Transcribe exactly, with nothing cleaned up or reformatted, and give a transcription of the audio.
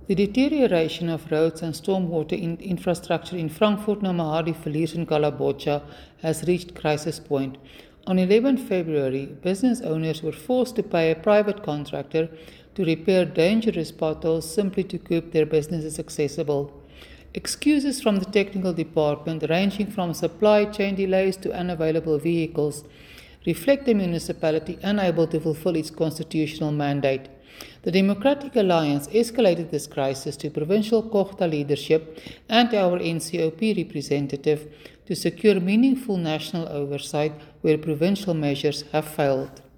The deterioration of roads and stormwater in infrastructure in Frankfurt, Namahadi, Villiers and Kalabocha has reached crisis point. On the eleventh of February, business owners were forced to pay a private contractor to repair dangerous potholes simply to keep their businesses accessible. Excuses from the technical department, ranging from supply chain delays to unavailable vehicles, reflect the municipality unable to fulfill its constitutional mandate. The Democratic Alliance escalated this crisis to provincial Kochta leadership and our N C O P representative to secure meaningful national oversight where provincial measures have failed.